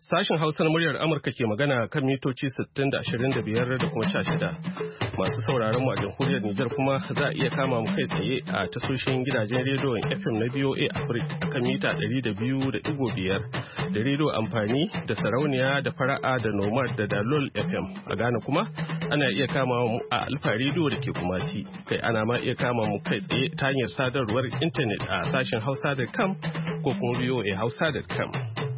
Sashen Hausa na muryar Amurka ke magana kan mitoci 60 da 25 da kuma 16. Masu sauraron mu a jamhuriyar Nijar kuma za a iya kama mu kai tsaye a tasoshin gidajen rediyon FM na BOA Africa kan mita 200.5 da rediyo amfani da sarauniya da fara'a da nomad da dalol FM. A Ghana kuma ana iya kama mu a Alfa rediyo da ke Kumasi. Kai ana ma iya kama mu kai tsaye ta hanyar sadarwar intanet a sashen hausa.com ko kuma boahausa.com.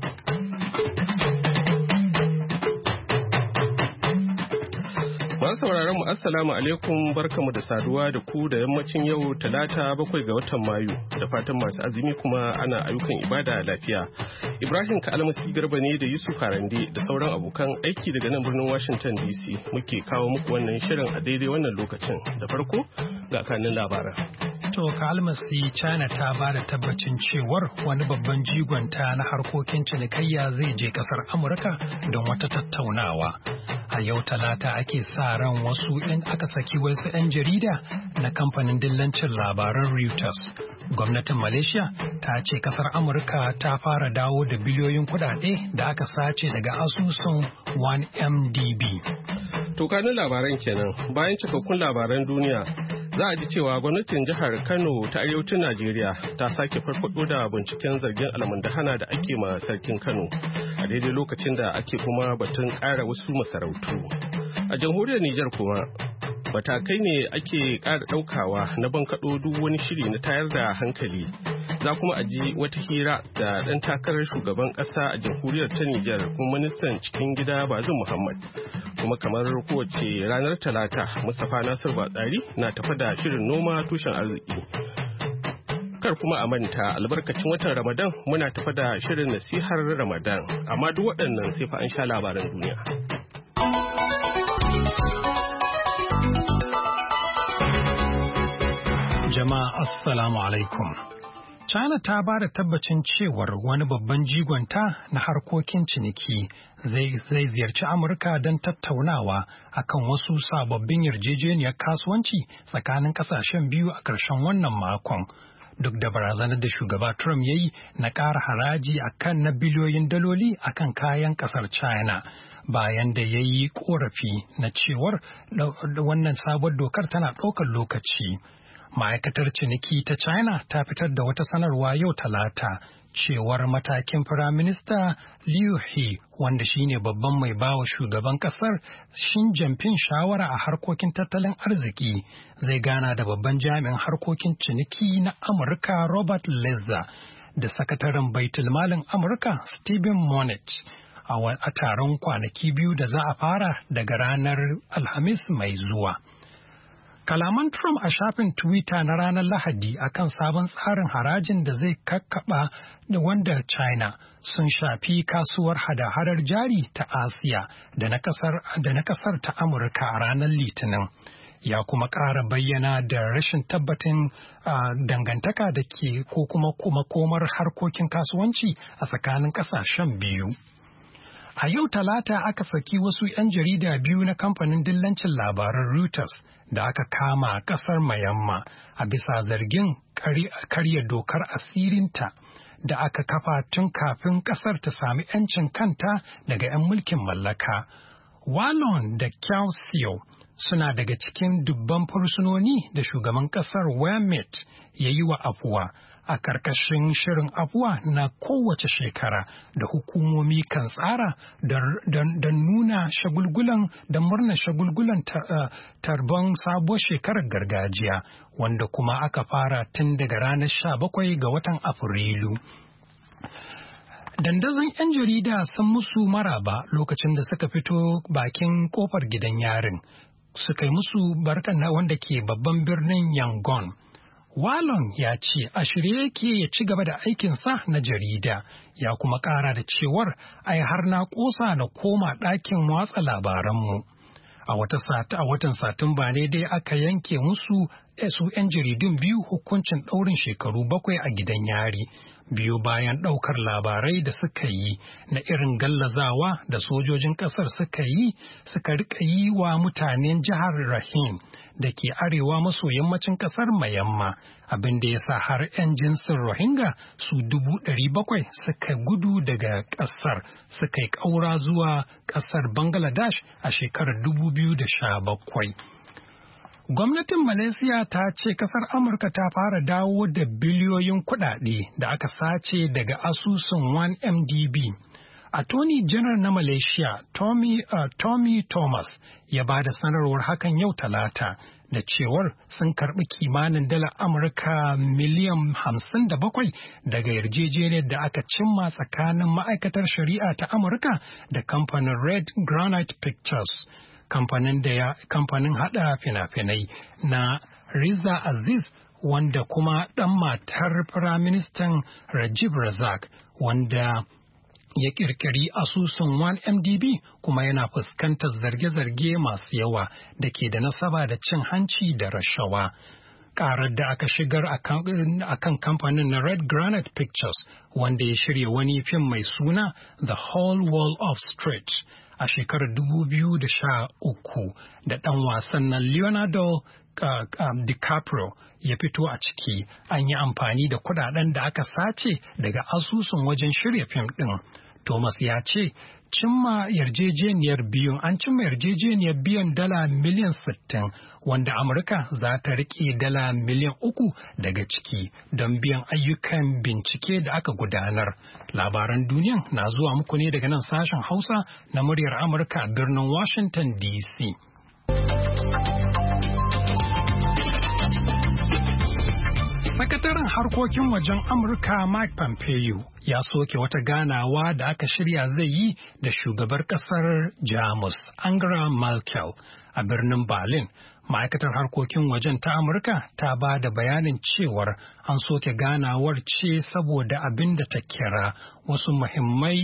Masu sauraron mu assalamu alaikum, barkamu da saduwa da ku da yammacin yau Talata 7 ga watan Mayu, da fatan masu azumi kuma ana ayyukan ibada lafiya. Ibrahim Kalmasi Garba ne da Yusuf Harande da sauran abokan aiki daga nan birnin Washington DC muke kawo muku wannan shirin a daidai wannan lokacin. Da farko ga kanin labaran. To Kalmasi, China ta ba da tabbacin cewar wani babban jigonta na harkokin cinikayya zai je kasar Amurka don wata tattaunawa. A yau Talata ake sa ran aka saki wasu 'yan jarida na kamfanin dillancin labaran Reuters. Gwamnatin Malaysia ta ce kasar Amurka ta fara dawo da biliyoyin kudade da aka sace daga asusun 1MDB. To kanin labaran kenan, bayan cikakkun labaran duniya za a ji cewa gwamnatin jihar Kano ta arewacin Najeriya ta sake farfado da binciken zargin almundahana da ake ma sarkin Kano a daidai lokacin da ake kuma batun ƙara wasu masarautu. A jamhuriyar Nijar kuma matakai ne ake ƙara ɗaukawa na bankaɗo duk wani shiri na tayar da hankali. Za kuma a ji wata hira da ɗan takarar shugaban ƙasa a jamhuriyar ta Nijar kuma ministan cikin gida Bazum Muhammad. Kuma kamar kowace ranar Talata, Mustapha Nasir Batsari na tafa da shirin noma tushen arziki. Kar kuma a manta, albarkacin watan Ramadan muna tafa da shirin nasihar Ramadan, amma duk waɗannan sai fa an sha labaran duniya. Jama'a assalamu alaikum. China ta ba da tabbacin cewar wani babban jigonta na harkokin ciniki zai ziyarci Amurka don tattaunawa akan wasu sababbin yarjejeniyar kasuwanci tsakanin kasashen biyu a ƙarshen wannan makon. Duk da barazanar da shugaba Trump ya yi na ƙara haraji akan na biliyoyin daloli akan kayan ƙasar China, bayan da ya yi ƙorafi na cewar wannan sabuwar dokar tana ɗaukar lokaci. Ma'aikatar ciniki ta China ta fitar da wata sanarwa yau Talata cewar matakin Firaminista Liu He, wanda shine babban mai bawa shugaban kasar Xi Jinping shawara a harkokin tattalin arziki, zai gana da babban jami'in harkokin ciniki na Amurka Robert Lighthizer da sakataren baitulmalin Amurka Stephen Mnuchin a taron kwanaki biyu da za a fara daga ranar Alhamis mai zuwa. Kalaman Trump a shafin Twitter na ranar Lahadi akan sabon tsarin harajin da zai kakkaba da wanda China sun shafi kasuwar hada-hadar jari ta Asiya da na kasar ta Amurka a ranar Litinin. Ya kuma ƙara bayyana da rashin tabbatin dangantaka da ke ko kuma komar harkokin kasuwanci a tsakanin ƙasashen biyu. A yau Talata aka saki wasu 'yan jarida biyu na kamfanin dillancin labaran Reuters da aka kama a ƙasar Myanmar a bisa zargin karya dokar asirinta da aka kafa tun kafin ƙasar ta sami 'yancin kanta daga 'yan mulkin mallaka. Wallon da Kyaw Siyo suna daga cikin dubban fursunoni da shugaban ƙasar Wyatt ya yi wa afuwa a ƙarƙashin shirin afuwa na kowace shekara da hukumomi kan tsara don nuna shagulgulan da murnar shagulgulan tarban sabuwar shekarar gargajiya, wanda kuma aka fara tun daga ranar 17 ga watan Afrilu. Dandazon 'yan jarida sun musu maraba lokacin da suka fito bakin kofar gidan yarin, suka yi musu barkan wanda ke babban birnin Yangon. Wallon ya ce a shirye yake ya ci gaba da aikinsa na jarida, ya kuma ƙara da cewar ai har na ƙosa na koma ɗakin watsa labaranmu. A watan Satumba ne dai aka yanke musu su 'yan jaridun biyu hukuncin ɗaurin shekaru 7 a gidan yari, biyo bayan ɗaukar labarai da suka yi na irin gallazawa da sojojin ƙasar suka rika yi wa mutanen jihar Rakhine da ke arewa maso yammacin ƙasar Myanmar, abin da ya sa har 'yan jinsin Rohingya su 700,000 suka gudu daga ƙasar suka yi ƙaura zuwa ƙasar Bangladesh a shekarar 2017. Gwamnatin Malaysia ta ce kasar Amurka ta fara dawo da biliyoyin kuɗaɗe da aka sace daga asusun 1MDB. Attorney General na Malaysia, Tommy Thomas, ya ba da sanarwar hakan yau Talata da cewar sun karɓi kimanin dalar Amurka miliyan 57 daga yarjejeniyar da aka cimma tsakanin ma'aikatar shari'a ta Amurka da kamfanin Red Granite Pictures. Kamfanin hada fina-finai na Riza Aziz, wanda kuma ɗan matar Firaministan Rajiv Razak, wanda ya ƙirƙiri asusun 1MDB kuma yana fuskantar zarge-zarge masu yawa da ke da nasaba da cin hanci da rashawa. Ƙarar da aka shigar a kan kamfanin na Red Granite Pictures, wanda ya shirya wani fim mai suna The Whole Wall of Street a shekarar 2013 da ɗan wasan nan Leonardo DiCaprio ya fito a ciki, an yi amfani da kudaden da aka sace daga asusun wajen shirya fim ɗin. Thomas ya ce an cimma yarjejeniyar biyan dala miliyan 60, wanda Amurka za ta riƙe dala miliyan 3 daga ciki don biyan ayyukan bincike da aka gudanar. Labaran duniyan na zuwa muku ne daga nan sashen Hausa na muryar Amurka a birnin Washington DC. Sakataren harkokin wajen Amurka Mike Pompeo ya soke wata ganawa da aka shirya zai yi da shugabar kasar Jamus Angela Merkel a birnin Berlin. Ma'aikatar harkokin wajen ta Amurka ta ba da bayanin cewar an soke ganawar ce saboda abin da ta kira wasu muhimmai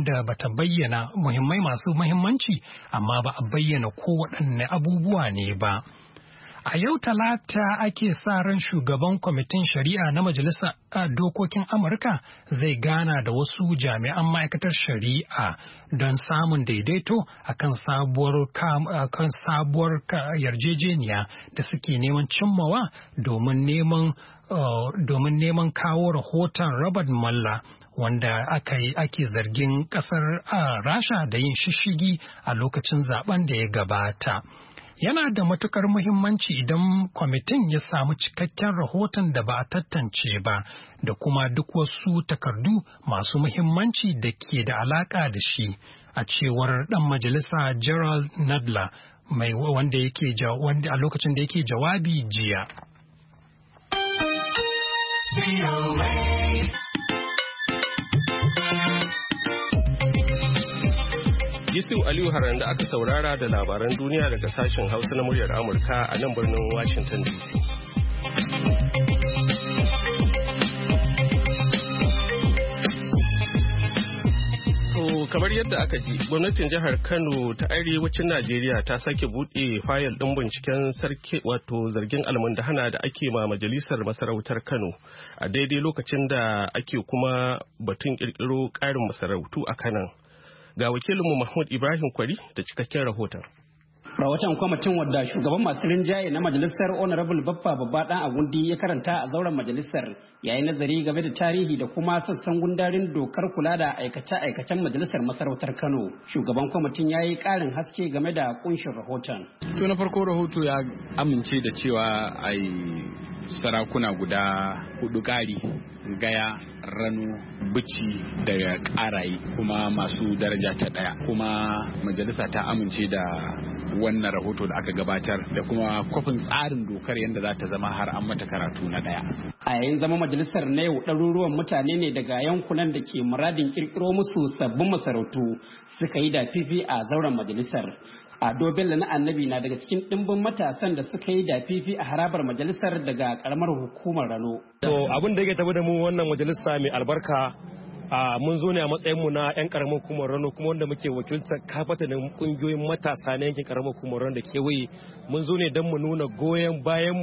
masu muhimmanci, amma ba a bayyana kowaɗanne abubuwa ne ba. A yau Talata ake sa ran shugaban kwamitin shari'a na Majalisar Dokokin Amurka zai gana da wasu jami'an ma'aikatar shari'a don samun daidaito akan sabuwar yarjejeniya da suke neman cimmawa domin neman kawo rahoton Robert Mueller, wanda ake zargin kasar Rasha da yin shishigi a lokacin zaben da ya gabata. Yana da matukar muhimmanci idan kwamitin ya samu cikakken rahoton da ba a tantance ba da kuma duk wasu takardu masu muhimmanci da ke da alaka da shi, a cewar dan majalisa Gerald Nadler wanda a lokacin da yake jawabi jiya. Yusuf Aliyu Haran da aka saurara da labaran duniya daga sashen Hausa na muryar Amurka a nan birnin Washington DC. To kamar yadda aka ji, gwamnatin jihar Kano ta arewacin Najeriya ta sake buɗe fayil ɗin binciken zargin almundahana da ake ma majalisar masarautar Kano a daidai lokacin da ake kuma batun ƙirƙiro ƙarin masarautu a Kanan. Ga wakilinmu Mahmud Ibrahim Kwari da cikakken rahoton. Rahoton kwamitin wadda shugaban masu rinjaye na majalisar Honorable Baffa Babba Dan Agundi ya karanta a zauren majalisar, yayin nazari game da tarihi da kuma sassan gundarin dokar kula da aikace-aikacen majalisar masarautar Kano. Shugaban kwamitin ya yi ƙarin haske game da kunshin rahoton. To na farko rahoto ya amince da cewa ai sarakuna guda 4 ƙari, Gaya, Rano, Bici da Ƙaraye, kuma masu daraja ta 1, kuma majalisa ta amince da wannan rahoto da aka gabatar da kuma kwafin tsarin dokar yadda za ta zama har an mata karatu na 1. A yayin zama majalisar na yau, ɗaruruwan mutane ne daga yankunan da ke muradin kirkiro musu sabbin masarautu suka yi da fifi a zauren majalisar. Ado Bello na Annabi na daga cikin ɗimbin matasan da suka yi da fifi a harabar majalisar daga karamar hukumar Rano. To abin da yake tafi da mu wannan majalisa mai albarka, mun zo ne a matsayinmu na 'yan karamar hukumar Rano, kuma wanda muke wakiltar kafatanin kungiyoyin matasa na yankin karamar hukumar Rano da kewaye. Mun zo ne don mu nuna goyon bayanmu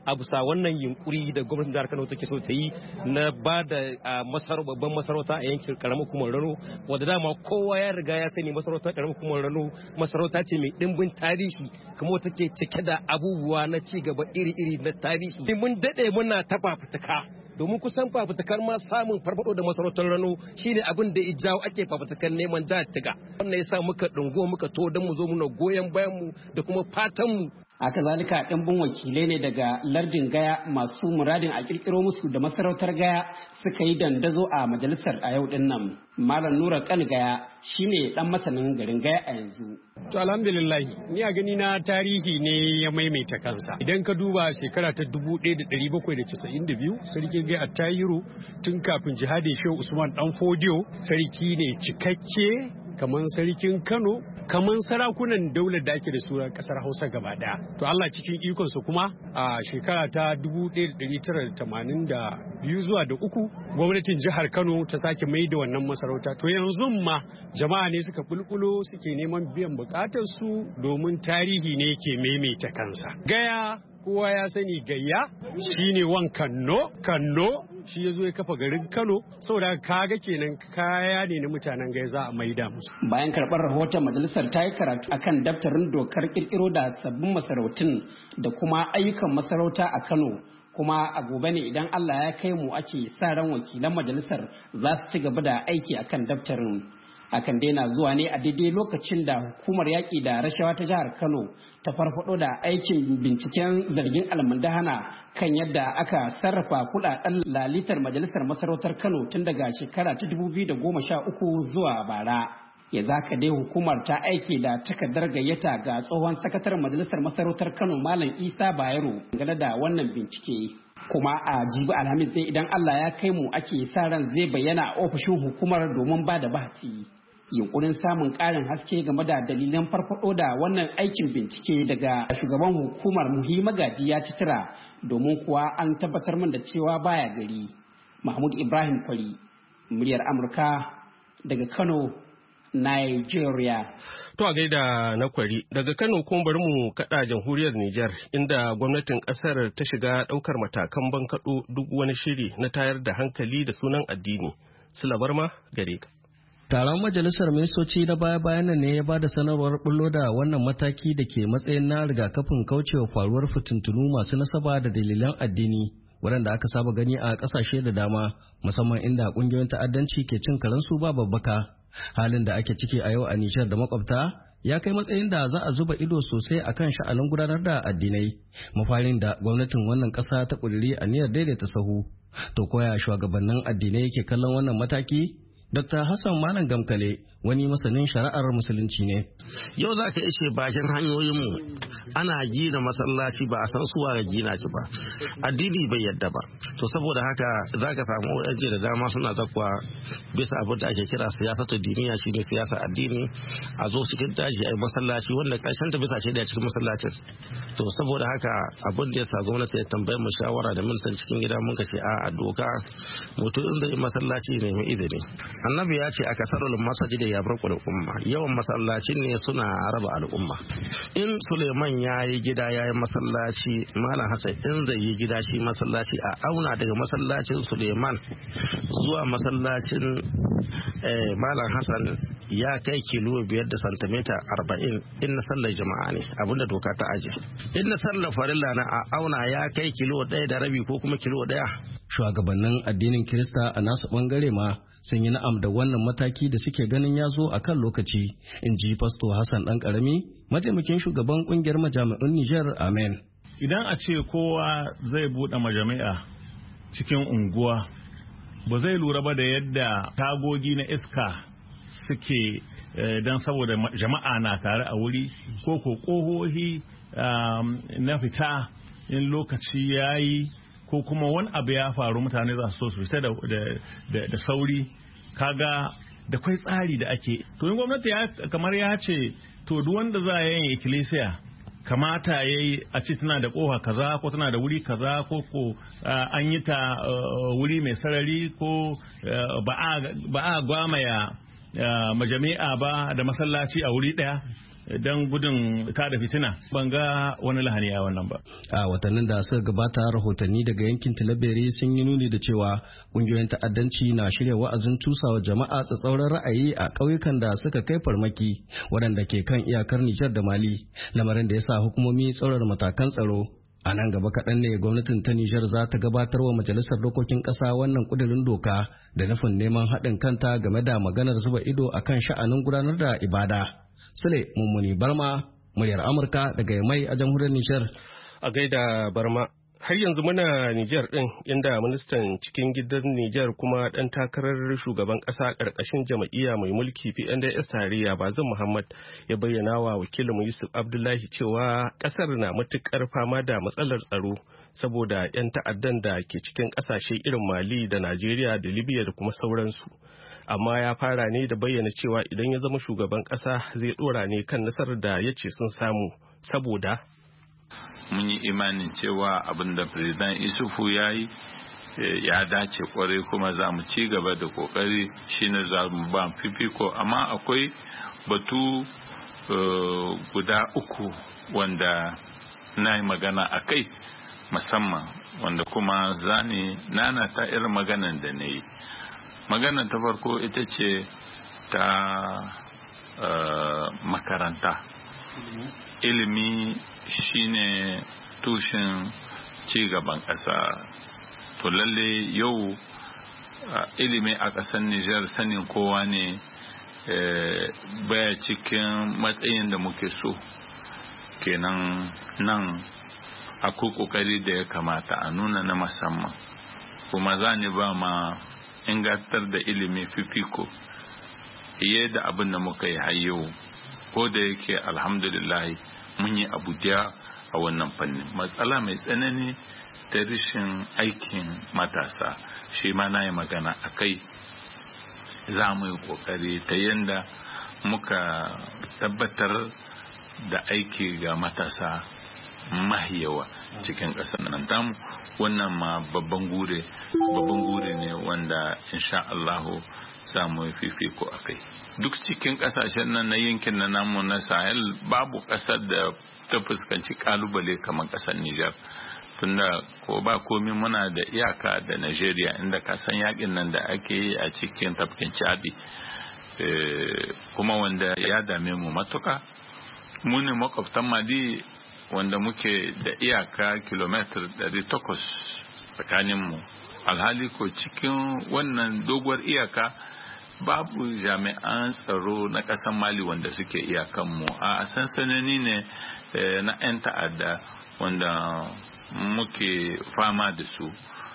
a bisa wannan yunkuri da gwamnatin jihar Kano take so ta yi na ba da babban masarauta a yankin karamar hukumar Rano, wanda dama kowa ya riga ya sani masarautar karamar hukumar Rano masarauta ce mai dimbin tarihi kuma take cike da abubuwa na ci gaba iri-iri na tarihi. Mun dade muna ta fafutuka domin kusan fafutukar ma samun farfado da masarautar Rano shine abin da ijawo ake fafutukar neman jihar Tiga. Wannan yasa muka dungo muka to don mu zo muna goyon bayan mu da kuma fatan mu. Haka zalika ɗimbin wakilai ne daga lardin Gaya masu muradin a kirkiro musu da masarautar Gaya suka yi dandazo a majalisar a yau din nan. Malam Nura Kan Gaya shine dan masanin garin Gaya a yanzu. To alhamdulillah ni a gani na tarihi ne ya maimaita kansa. Idan ka duba shekara ta 1792 sarkin Gaya Attahiru tun kafin jihadin Shehu Usman Dan Fodiyo sarki ne cikakke kamar sarkin Kano, kamar sarakunan daular da ake da su a kasar Hausa gaba daya. To Allah cikin ikonsa kuma a shekara ta 1982 zuwa da 3 gwamnatin jihar Kano ta sake mai da wannan masarauta. To yanzu ma jama'a ne suka bulbulo suke neman biyan bukatar su domin tarihi ne ke maimaita kansa. Gaya kowa ya sani Gayya shine wan Kanno shi ya zo ya kafa garin Kano, saboda kaga kenan kaya ne na mutanen Gaya za a maida musu. Bayan karɓar rahoton majalisar ta yi karatu akan daftarin dokar kirkiro da sabbin masarautun da kuma ayyukan masarauta a Kano, kuma a gobe ne idan Allah ya kai mu ake sa ran wakilan majalisar za su ci gaba da aiki akan daftarin. Akan daina zuwa ne a daidai lokacin da hukumar yaƙi da rashawa ta jihar Kano ta farfado da aikin binciken zargin almundahana kan yadda aka sarrafa kuɗaɗen lalitar majalisar masarautar Kano tun daga shekara ta 2013 zuwa bara. Ya zaka dai hukumar ta aiki da takardar gayyata ga tsohon sakataren majalisar masarautar Kano Malam Isa Bayero game da wannan bincike. Kuma a jibi Alhamis sai idan Allah ya kai mu ake sa ran zai bayyana a ofishin hukumar domin ba da bahasi. Yunkurin samun ƙarin haske game da dalilan farfado da wannan aikin bincike daga shugaban hukumar Muhi Magaji ya ci tura, domin kuwa an tabbatar min da cewa baya gari. Mahmud Ibrahim Kwari, muryar Amurka daga Kano, Nigeria. To a gaida na Kwari, daga Kano kuma bari mu kada jamhuriyar Nijar, inda gwamnatin kasar ta shiga daukar matakan bankaɗo duk wani shiri na tayar da hankali da sunan addini. Sulabar ma gare ka. Taron majalisar ministoci na baya-bayan nan ne ya ba da sanarwar bullo da wannan mataki da ke matsayin na rigakafin kaucewa faruwar fitintunu masu nasaba da dalilan addini, waɗanda aka saba gani a ƙasashe da dama, musamman inda ƙungiyoyin ta'addanci ke cin karensu ba babbaka. Halin da ake ciki a yau a Nijar da makwabta ya kai matsayin da za a zuba ido sosai akan sha'anin gudanar da addinai, mafarin da gwamnatin wannan ƙasa ta ƙudiri aniyar daidaita sahu. To koya shugabannin addinai yake kallon wannan mataki? Dr. Hassan Malam Gamkale wani masanin shari'ar musulunci ne. Yau za ka ishe bakin hanyoyinmu ana gina masallaci ba a san suwa ga gina shi ba. Addini bai yadda ba. To saboda haka za ka samu ONG da dama suna zakwa bisa abin da ake kira siyasatu diniya, shine siyasa addini, a zo cikin daji a yi masallaci wanda karshen ta bisa shaida cikin masallacin. To saboda haka abin da ya sa gwamnati ya tambaye mu shawara da ministan cikin gida mun ce a doka mutum in zai masallaci ne mai izini. Annabi ya ce a kasarul masajid ya barku da umma, yawan masallacin ne suna raba al'umma. In Suleiman ya yi gida ya yi masallaci, Malam Hassan in zai yi gida shi masallaci a auna daga masallacin Suleiman zuwa masallacin Malam Hassan ya kai kilo 5 da santimita 40 in na sallar jama'a ne, abinda doka ta aje. In na sallar farilla na a auna ya kai kilo 1 da rabi ko kuma kilo 1. Shugabannin addinin Kirista a nasu bangare ma sun yi na'am da wannan mataki da suke ganin ya zo a kan lokaci, in ji Fasto Hassan ɗan ƙarami, mataimakin shugaban ƙungiyar majami'un Nijar. Amen. Idan a ce kowa zai buɗe majami'a cikin unguwa, ba zai lura ba da yadda tagogi na iska suke don saboda jama'a na tare a wuri, ko ƙohohi na fita in lokaci ya yi, ko kuma wani abu ya faru mutane za su so su fita da sauri, kaga da kwai tsari da ake. To in gwamnati kamar ya ce to duk wanda za a yin ikkilisiya kamata ya yi a ce tana da koha kaza ko tana da wuri kaza ko an yi ta wuri mai sarari ko ba a gwamaya majami'a ba da masallaci a wuri daya. don gudun tada fitina ban ga wani lahani a wannan ba. A watannin da suka gabata rahotanni daga yankin Tilaberi sun yi nuni da cewa kungiyoyin ta'addanci na shirya wa'azin cusawa jama'a tsatsauran ra'ayi a ƙauyukan da suka kai farmaki waɗanda ke kan iyakar Nijar da Mali, lamarin da ya sa hukumomi tsaurara matakan tsaro. A nan gaba kaɗan ne gwamnatin ta Nijar za ta gabatar wa Majalisar Dokokin Ƙasa wannan ƙudurin doka da nufin neman haɗin kanta game da maganar zuba ido a kan sha'anin gudanar da ibada. Sule Mummuni Barma, muryar Amurka daga Yamai a jamhuriyar Nijar. A gaida Barma, har yanzu muna Nijar ɗin inda ministan cikin gidan Nijar kuma ɗan takarar shugaban ƙasa ƙarƙashin jam'iyya mai mulki PNDS tarayya Bazum Muhammad ya bayyana wa wakilin Yusuf Abdullahi cewa ƙasar na matuƙar fama da matsalar tsaro saboda 'yan ta'addan da ke cikin ƙasashe irin Mali da Najeriya da Libya da kuma sauransu. Amma ya fara ne da bayyana cewa idan ya zama shugaban ƙasa zai ɗora ne kan nasarar da ya ce sun samu saboda mun yi imanin cewa abin da President Isufu ya yi ya dace kwarai kuma za mu ci gaba da kokari shine za mu ba fifiko, amma akwai batu guda uku wanda na yi magana a kai musamman wanda kuma zani nana ta irin maganan da na yi. Maganar ta farko ita ce ta makaranta. Ilimi shine tushen cigaban ƙasa. To lalle yau ilimi a ƙasar Nijar sanin kowa ne baya cikin matsayin da muke so. Kenan nan akwai ƙoƙari da ya kamata a nuna na musamman. Kuma za ni ba ma ingantar da ilimi fifiko fiye da abin da muka yi har yau, ko da yake alhamdulillah mun yi abu da a wannan fannin. Matsala mai tsanani ta rashin aikin matasa shi ma na yi magana a kai. Za mu yi kokari ta yadda muka tabbatar da aiki ga matasa mahiyawa cikin ƙasar nan tamu. Wannan ma babban gure ne wanda insha Allahu za mu yi fifiko a kai. Duk cikin ƙasashen nan na yankin na namu na Sahel babu ƙasar da ta fuskanci kalubale kamar ƙasar Nijar. Tunda ko ba komi muna da iyaka da Najeriya inda kasan yakin nan da ake yi a cikin tafkin Chadi kuma wanda ya dame mu matuka. Mu ne makwabtan Mali wanda muke da iyaka kilomitar 800 tsakaninmu. Alhali ko cikin wannan doguwar iyaka babu jami'an tsaro na ƙasar Mali wanda suke iyakanmu. A sansanoni ne na 'yan ta'adda wanda muke fama da su.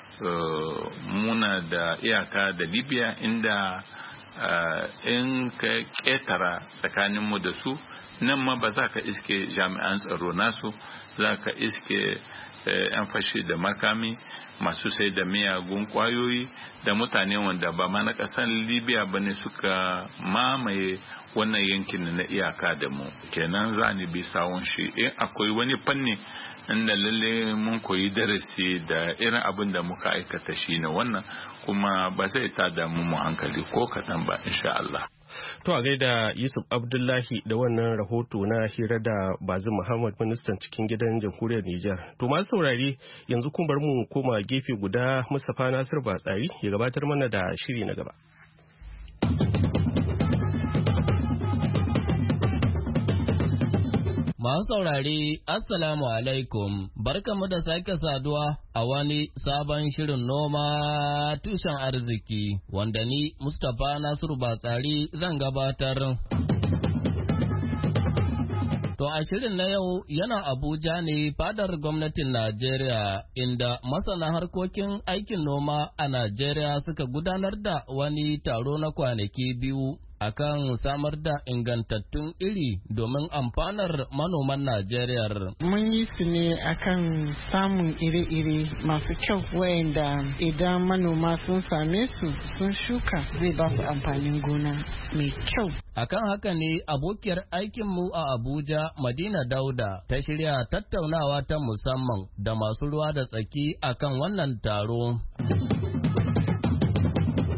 Muna da iyaka da Libya inda in ka ƙetara tsakaninmu da su nan ma ba za ka iske jami'an tsaro nasu, za ka iske 'yan fashi da makami masu sai da miyagun kwayoyi da mutane wanda ba ma na ƙasar Libya ba ne suka mamaye wannan yankin na iyaka da mu. Kenan za ni bi sawun shi in akwai wani fanni inda lalle mun koyi darasi da irin abin da muka aikata shi ne wannan, kuma ba zai tada mu hankali ko kaɗan ba insha Allah. To a gaida Yusuf Abdullahi da wannan rahoto na hira da Bazum Muhammad ministan cikin gidan jamhuriyar Nijar. To masu saurari yanzu kun bar mu koma gefe guda Mustapha Nasir Batsari ya gabatar mana da shiri na gaba. Masu saurari, Assalamu alaikum, barkamu da sake saduwa a wani sabon shirin noma tushen arziki, wanda ni Mustapha Nasiru Batsari zan gabatar. To a shirin na yau yana Abuja ne fadar gwamnatin Najeriya, inda masana harkokin aikin noma a Najeriya suka gudanar da wani taro na kwanaki biyu akan samar da ingantattun iri domin amfanar manoman Najeriya. Mun yi su ne akan samun ire-ire masu kyau wayanda idan manoma sun same su sun shuka zai ba su amfanin gona mai kyau. Akan haka ne abokiyar aikinmu a Abuja Madina Dauda ta shirya tattaunawa ta musamman da masu ruwa da tsaki akan wannan taro.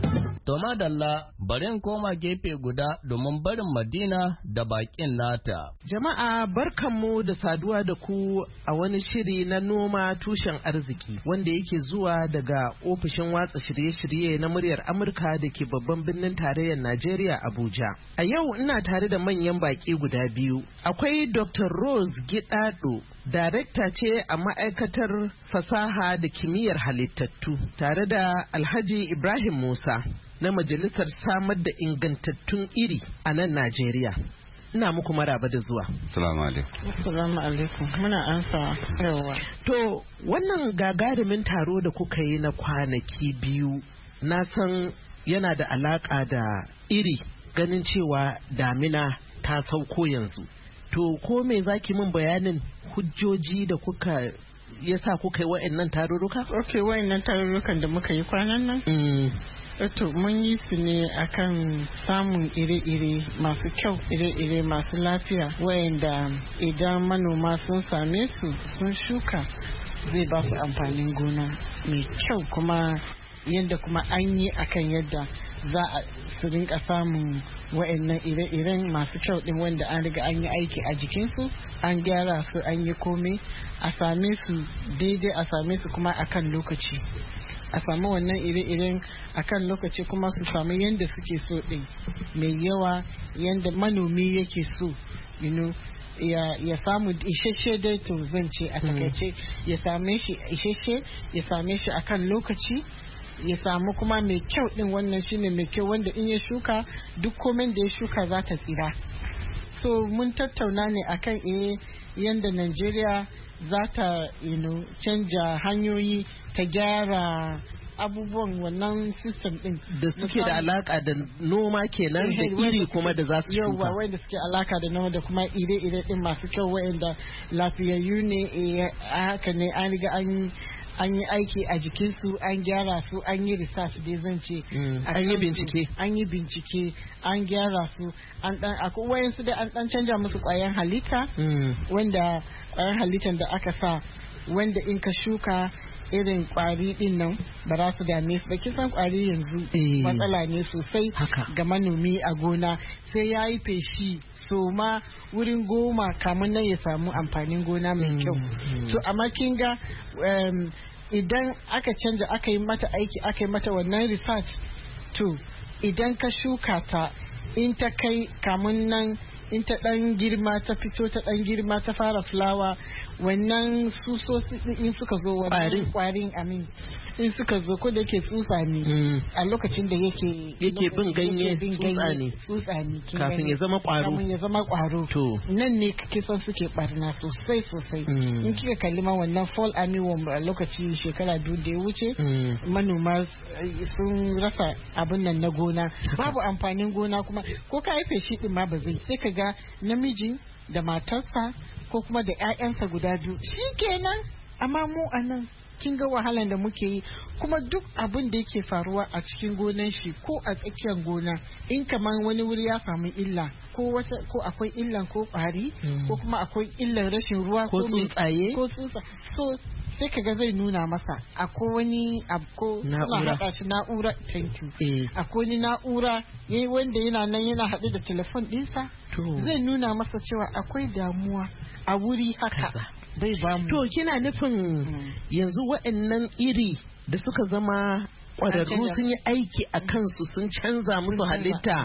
To madalla bari in koma gefe guda domin barin Madina da bakin nata. Jama'a barkanmu da saduwa da ku a wani shiri na noma tushen arziki wanda yake zuwa daga ofishin watsa shirye-shirye na muryar Amurka da ke babban birnin tarayyar Najeriya Abuja. A yau ina tare da manyan baki guda biyu. Akwai Dr. Rose Gidado, darekta ce a ma'aikatar fasaha da kimiyyar halittattu, tare da Alhaji Ibrahim Musa na Majalisar Samar da Ingantattun Iri a nan Najeriya. Ina muku maraba da zuwa. Assalamu alaikum. Assalamu alaikum. Muna ansa yawa. To wannan gagarumin taro da kuka yi na kwanaki biyu na san yana da alaka da iri, ganin cewa damina ta sauko yanzu. To ko me zaki min bayanin hujjoji da kuka yasa kuka yi wa'annan tarurruka? Okay, wa'annan tarurrukan da muka yi kwanan nan? To mun yi su ne akan samun ire-ire masu kyau, ire-ire masu lafiya, wayanda idan manoma sun same su sun shuka zai ba su amfanin gona mai kyau, kuma yadda kuma an yi akan yadda za a su rinka samun wayannan ire-iren masu kyau din wanda an riga an yi aiki a jikinsu, an gyara su, an yi komai, a same su daidai, a same su kuma akan lokaci, a samu wannan ire-iren akan lokaci, kuma su samu yadda suke so din mai yawa, yadda manomi yake so, you know, ya samu isasshe dai, to zan ce a takaice ya same shi isasshe, ya same shi akan lokaci, ya samu kuma mai kyau din. Wannan shine mai kyau wanda in ya shuka duk komen da ya shuka za ta tsira. So mun tattauna ne akan yanda Najeriya za ta canja hanyoyi, ta gyara abubuwan wannan system din da suke da alaka da noma kenan, da iri kuma da za su shuka. Yauwa, wanda suke alaka da noma da kuma ire-ire din masu kyau, wa'anda lafiyayyu ne, haka ne an riga an yi aiki a jikinsu, an gyara su, an yi research dai zan ce, an yi bincike, an gyara su, akwai wayansu da an dan canja musu kwayan halitta, wanda kwayan halittar da aka sa, wanda in ka shuka irin kwari din nan ba za su dame su ba. Kisan kwari yanzu matsala ne sosai ga manomi a gona, sai ya yi feshi so ma wurin 10 kamun nan ya samu amfanin gona mai kyau. To amma kin ga idan aka canja, aka yi mata aiki, aka yi mata wannan research, to idan ka shuka ta, in ta kai kamun nan, in ta dan girma, ta fito, ta dan girma, ta fara fulawa, wannan susosi in suka zo, kwarin amin, in suka zo, ko da yake tsutsa ne a lokacin da yake bin ganye, tsutsa ne kafin ya zama kwaro, to nan ne kisan suke barna sosai. In kika kalli ma wannan fall armyworm a lokaci shekara 2 da ya wuce, manoma sun rasa abin nan na gona, babu amfanin gona, kuma ko ka haife shi din ma ba zai, sai ka ga namiji da matarsa ko kuma da 'ya'yansa guda 2 shikenan. Amma mu anan kin ga wahalan da muke yi, kuma duk abin da yake faruwa a cikin gonan shi ko a tsakiyar gona, in kaman wani wuri ya samu illa, ko akwai illan ko kwari, ko kuma akwai illan rashin ruwa, ko tsuntsaye, ko tsutsa, so sai kaga zai nuna masa akwai wani abu, suna haɗa shi na'ura, akwai wani na'ura wanda yana nan yana haɗe da telefon ɗinsa, zai nuna masa cewa akwai damuwa a wuri haka. Bai ba mu. To kina nufin yanzu waɗannan iri da suka zama ƙwararru sun yi aiki a kansu, sun canza musu halitta,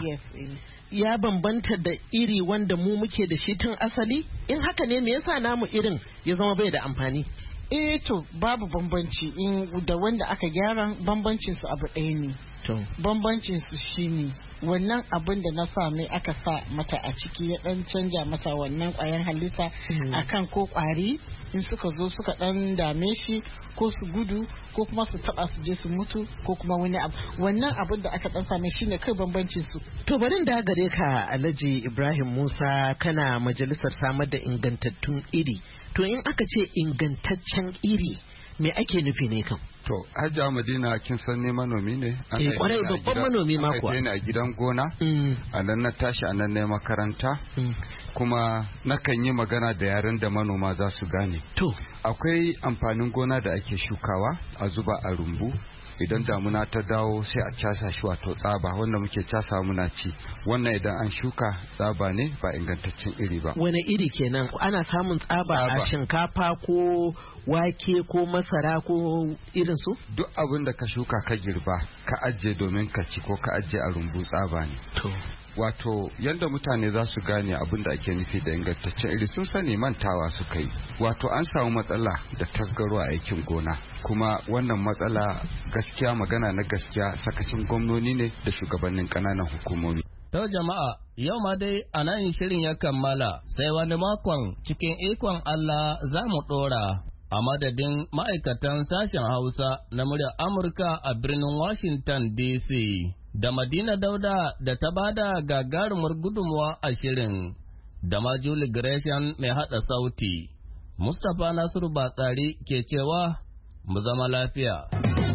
ya bambanta da iri wanda mu muke da shi tun asali? In haka ne, me yasa namu irin ya zama bai da amfani? To babu bambanci, da wanda aka gyara, bambancin su abu ɗaya ne. Bambancin su shine wannan abin da na sa mai aka sa mata a ciki, ya dan canja mata wannan kwayan halitta akan ko kwari in suka zo suka dan dame shi, ko su gudu, ko kuma su taba su je su mutu, ko kuma wani abu, wannan abin da aka dan same shine kai bambancin su. To bari da gare ka Alhaji Ibrahim Musa, kana Majalisar Samar da Ingantattun Iri. To in aka ce ingantaccen iri, me ake nufi ne kan? To Hajja Madina, kin san ne manomi ne? Kwarai, babban manomi ma kuwa. Ina a gidan gona, a nan na tashi, a nan na makaranta, kuma nakan yi magana da yaren da manoma za su gane. To akwai amfanin gona da ake shukawa a zuba a rumbu, idan damuna ta dawo sai a casa shi wato tsaba wanda muke casa muna ci. Wannan idan an shuka tsaba ne ba ingantaccen iri ba. Wani iri kenan? Ana samun tsaba a shinkafa ko wake ko masara ko irin su? Duk abin da ka shuka ka girba ka ajiye domin ka ci ko ka ajiye a rumbu tsaba ne. Wato yadda mutane za su gane abin da ake nufi da ingantaccen iri sun sani mantawa suka yi. Wato an samu matsala da tasgaro a aikin gona, kuma wannan matsala gaskiya magana na gaskiya sakacin gwamnoni ne da shugabannin ƙananan hukumomi. To jama'a, yau ma dai a nan shirin ya kammala, sai wani makon cikin ikon Allah za mu ɗora. A madadin ma'aikatan sashen Hausa na muryar Amurka a birnin Washington DC. Da Madina Dauda da ta bada gagarumar gudunmuwa a shirin, da ma Julie Gresham mai haɗa sauti, Mustapha Nasiru Batsari ke cewa mu zama lafiya.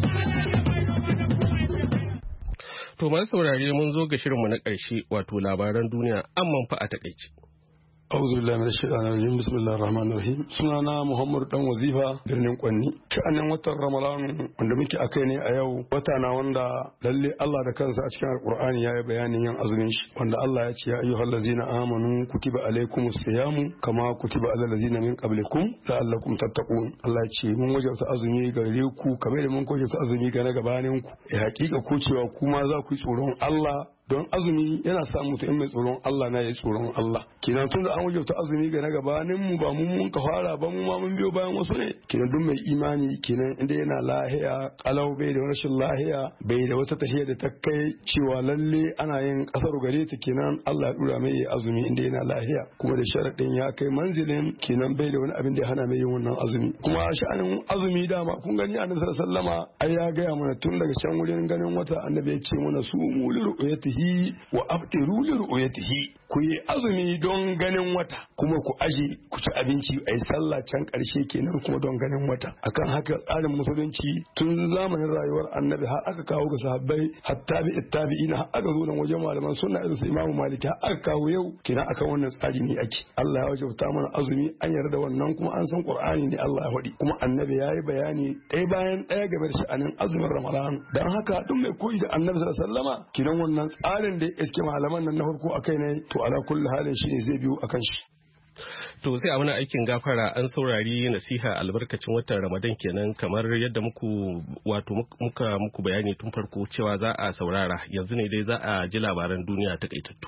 To masu saurare mun zo ga shirinmu na ƙarshe wato labaran duniya amman fa a takaice. A'udhu billahi minash shaitanir rajim. Bismillahir rahmanir rahim. Sunana Muhammad Dan Wazifa, birnin Kwanni. Sha'anin watan Ramadan wanda muke akai ne a yau, wata na wanda lalle Allah da kansa a cikin Alqur'ani yayi bayanin yin azumin shi, wanda Allah ya ce ya ayyuhallazina amanu kutiba alaykumus siyamu kama kutiba alal ladzina min qablikum la'allakum tattaqun. Allah ya ce mun wajabta azumi gare ku kamar da mun wajabta azumi ga na gabanin ku. Hakika ku cewa kuma za ku yi tsoron Allah, don azumi yana sa mutum in mai tsoron Allah na yi tsoron Allah. Kenan tun da an wajabta azumi ga na gabanin mu ba mun ka fara ba, mu ma mun biyo bayan wasu ne. Kenan duk mai imani kenan inda yana lahiya kalau bai da rashin lahiya bai da wata tahiya da ta kai cewa lalle ana yin kasar gare ta, kenan Allah ya dura mai azumi inda yana lahiya kuma da sharadin ya kai manzilin, kenan bai da wani abin da ya hana mai yin wannan azumi. Kuma sha'anin azumi dama kun gani Annabi sallallahu alaihi wasallama ai ya gaya mana tun daga can wurin ganin wata, Annabi ya ce mana su mu liru'yati wa abdiru li ru'yatihi, ku yi azumi don ganin wata kuma ku aje ku ci abinci ayi sallah can karshe kenan kuma don ganin wata. Akan haka tsarin musulunci tun zamanin rayuwar Annabi har aka kawo ga sahabbai hatta bi ittabi'ina har aka zo nan wajen malaman sunna irin su Imam Maliki har aka kawo yau, kenan akan wannan tsari ne ake. Allah ya wajabta mana azumi, an yarda wannan kuma an san Qur'ani ne Allah ya faɗi, kuma Annabi yayi bayani ɗaya bayan ɗaya game da sha'anin azumin Ramadan. Dan haka duk mai koyi da Annabi sallallahu alaihi wasallama kenan wannan tsarin da iske malaman nan na farko akai ne, to ala kulli halin shi ne zai biyo akan shi. To sai a wani aikin gafara an saurari nasiha albarkacin watan Ramadan kenan, kamar yadda muku bayani tun farko cewa za a saurara. Yanzu ne dai za a ji labaran duniya takaitattu.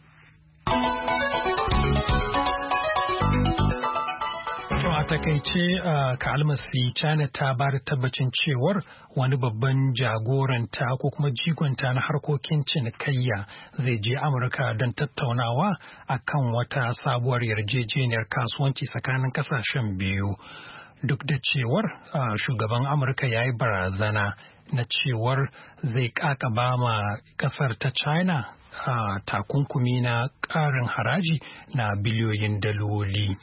A takaice ka almasi China ta ba da tabbacin cewar wani babban jagoranta ko kuma jigonta na harkokin cinikayya zai je Amurka don tattaunawa akan wata sabuwar yarjejeniyar kasuwanci tsakanin kasashen biyu. Duk da cewar shugaban Amurka ya yi barazana na cewar zai kakaba ma kasar ta China takunkumi na ƙarin haraji na biliyoyin daloli.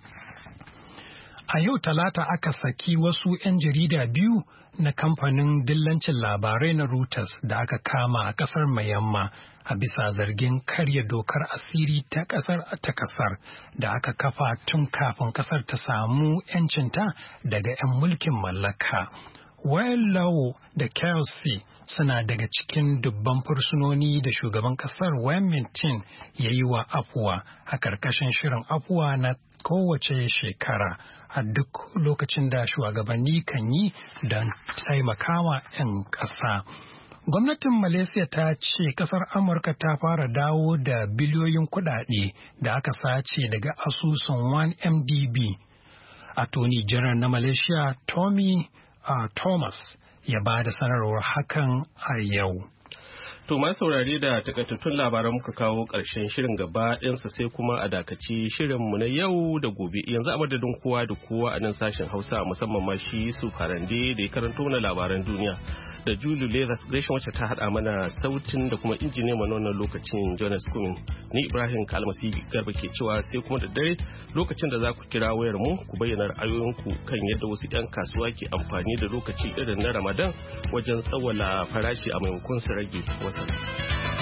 A yau Talata aka saki wasu 'yan jarida biyu na kamfanin dillancin labarai na Reuters da aka kama a ƙasar Myanmar a bisa zargin karya dokar asiri ta ƙasar da aka kafa tun kafin ƙasar ta samu 'yancinta daga 'yan mulkin mallaka. Wayan Lau da Kelsey suna daga cikin dubban fursunoni da shugaban ƙasar Wellington ya yi wa afuwa a ƙarƙashin shirin afuwa na kowace shekara a duk lokacin da shugabanni kan yi don taimakawa 'yan ƙasa. Gwamnatin Malaysia ta ce ƙasar Amurka ta fara dawo da biliyoyin kuɗaɗe da aka sace daga asusun 1MDB. Attorney General na Malaysia Tommy Thomas ya ba da sanarwar hakan a yau. To ma saurare da takaitattun labaran muka kawo ƙarshen shirin gaba ɗinsa, sai kuma a dakaci shirinmu na yau da gobe. Yanzu a madadin kowa da kowa a nan sashen Hausa, musamman ma shi su farande da ya karanto na labaran duniya, da Julie Leathers Gresham wacce ta haɗa mana sautin, da kuma injiniya mana wannan lokacin Jonas Kumin. Ni Ibrahim Kalmasi Garba ke cewa sai kuma da dare lokacin da za ku kira wayar mu ku bayyana ra'ayoyinku kan yadda wasu 'yan kasuwa ke amfani da lokaci irin na Ramadan wajen tsawwala farashi a maimakon su rage. Wasan.